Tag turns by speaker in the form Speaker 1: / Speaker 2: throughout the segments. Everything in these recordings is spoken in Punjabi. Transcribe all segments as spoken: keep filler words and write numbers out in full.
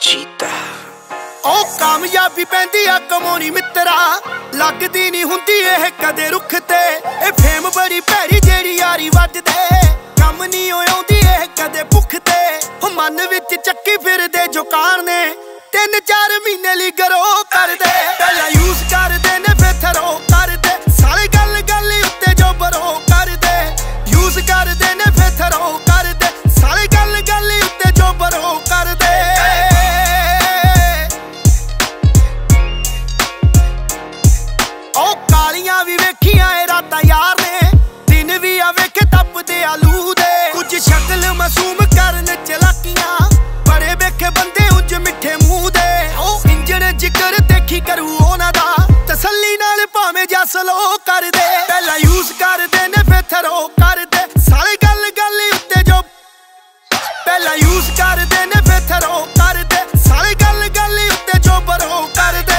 Speaker 1: ਚੀਤਾ
Speaker 2: ਉਹ ਕਾਮਯਾਬੀ ਪੈਂਦੀ ਆ ਕਮਾਉਣੀ ਮਿੱਤਰਾ, ਲੱਗਦੀ ਨਹੀਂ ਹੁੰਦੀ ਇਹ ਕਦੇ ਰੁੱਖ ਤੇ। ਇਹ ਫੇਮ ਬੜੀ ਭੈੜੀ ਜਿਹੜੀ ਯਾਰੀ ਵੱਜਦੇ, ਕੰਮ ਨਹੀਂ ਆਉਂਦੀ ਇਹ ਕਦੇ ਭੁੱਖ ਤੇ। ਉਹ ਮਨ ਵਿੱਚ ਚੱਕੀ ਫਿਰਦੇ ਜੁਕਾਨ ਨੇ, ਤਿੰਨ ਚਾਰ ਮਹੀਨੇ ਲਈ ਗਰੋ ਕਰਦੇ। ਪਹਿਲਾਂ ਯੂਜ਼ ਕਰਦੇ ਨੇ ਫਿਰ ਥਰੋ ਕਰਦੇ, ਸਾਲੇ ਗੱਲ ਗੱਲ ਉੱਤੇ ਜੋ ਬਰੋ ਕਰਦੇ। ਯੂਜ਼ ਕਰਦੇ ਨੇ ਫਿਰ ਥਰੋ ਕਰਦੇ, ਸਾਲੇ ਗੱਲ ਗੱਲ ਉੱਤੇ ਜੋ ਬਰੋ ਕਰਦੇ। ਉਹ ਕਾਲੀਆਂ ਵੀ ਵੇਖੀਆਂ ਏ ਰਾਤਾਂ ਯਾਰ ਨੇ, ਦਿਨ ਵੀ ਆ ਵੇਖੇ ਤਪਦੇ ਆਲੂ ਦੇ। ਕੁਝ ਸ਼ਕਲ ਮਾਸੂਮ ਕਰਨ ਚਲਾਕੀਆਂ, ਬੜੇ ਵੇਖੇ ਬੰਦੇ ਉਂਝ ਮਿੱਠੇ ਮੂੰਹ ਦੇ। ਉਹ ਇੰਜਣ ਜਿਗਰ ਦੇਖੀ ਕਰੂ ਉਹਨਾਂ ਦਾ, ਤਸੱਲੀ ਨਾਲ ਭਾਵੇਂ ਜੱਸ ਲੋ ਕਰਦੇ। ਪਹਿਲਾਂ ਯੂਜ਼ ਕਰਦੇ ਨੇ ਫਿਰ ਥਰੋ ਕਰਦੇ, ਸਾਲੇ ਗੱਲ ਗੱਲ ਉੱਤੇ ਜੋ। ਪਹਿਲਾਂ ਯੂਜ਼ ਕਰਦੇ ਨੇ ਫਿਰ ਥਰੋ ਕਰਦੇ, ਸਾਲੇ ਗੱਲ ਗੱਲ ਉੱਤੇ ਜੋ ਬਰੋ ਕਰਦੇ।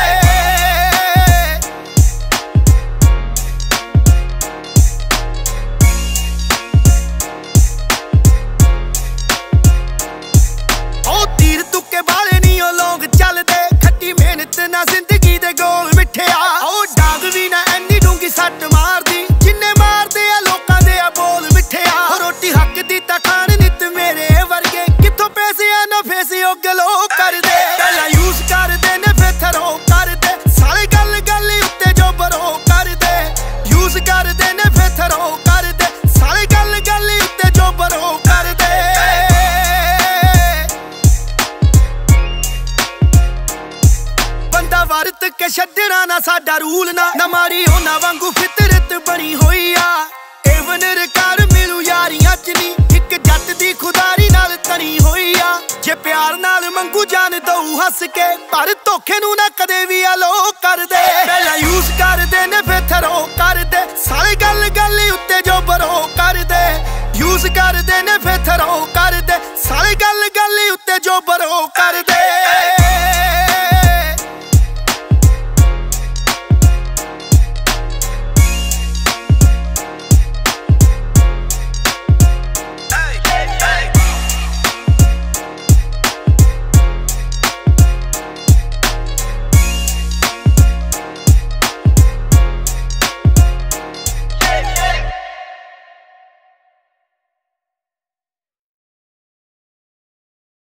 Speaker 2: ਬਾਲੇ ਨੀ ਉਹ ਲੋਕ ਚੱਲਦੇ, ਖੱਟੀ ਮਿਹਨਤ ਨਾ ਜ਼ਿੰਦਗੀ ਦੇ ਗੋਲ ਮਿੱਠਿਆ। ਉਹ ਡਾਂਗ ਵੀ ਨਾ ਐਨੀ ਡੂੰਗੀ ਸੱਟ ਮਾਰਦੀ, ਜਿੰਨੇ ਮਾਰਦੇ ਆ ਲੋਕਾਂ ਦੇ ਆ ਬੋਲ ਮਿੱਠਿਆ। ਉਹ ਰੋਟੀ ਹੱਕ ਦੀ ਤਾਂ ਖਾਣ ਨਿੱਤ ਮੇਰੇ ਵਰਗੇ, ਕਿੱਥੋਂ ਪੈਸੇ ਆ ਨਾ ਫੇਸੇ ਉਹ ਗਲੋ ਕਰਦੇ। ਪਹਿਲਾਂ ਯੂਜ਼ ਕਰਦੇ ਨੇ ਫਿਰ ਥਰੋ ਕਰਦੇ, ਸਾਲੇ ਗੱਲ ਗੱਲ ਉੱਤੇ ਜੋ ਬਰੋ ਕਰਦੇ। ਯੂਜ਼ ਕਰਦੇ ਨੇ ਫਿਰ ਥਰੋ ਕਰਦੇ, ਸਾਲੇ ਗੱਲ ਗੱਲ ਉੱਤੇ ਜੋ ਬਰੋ ਕਰਦੇ। ਵਰਤ ਕੇ ਛੱਡਣਾ ਨਾ ਸਾਡਾ ਰੂਲ ਨਾ, ਨਾ ਮਾਰੀ ਉਹਨਾਂ ਵਾਂਗੂ ਫਿਤਰਤ ਬਣੀ ਹੋਈ ਆ। ਏਵਨ ਰਕਾਰ ਮਿਲੂ ਯਾਰੀਆਂ ਚ ਨੀ, ਇੱਕ ਜੱਟ ਦੀ ਖੁਦਾਰੀ ਨਾਲ ਤਣੀ ਹੋਈ ਆ। ਜੇ ਪਿਆਰ ਨਾਲ ਮੰਗੂ ਜਾਨ ਦਊ ਹੱਸ ਕੇ, ਪਰ ਧੋਖੇ ਨੂੰ ਨਾ ਕਦੇ ਵੀ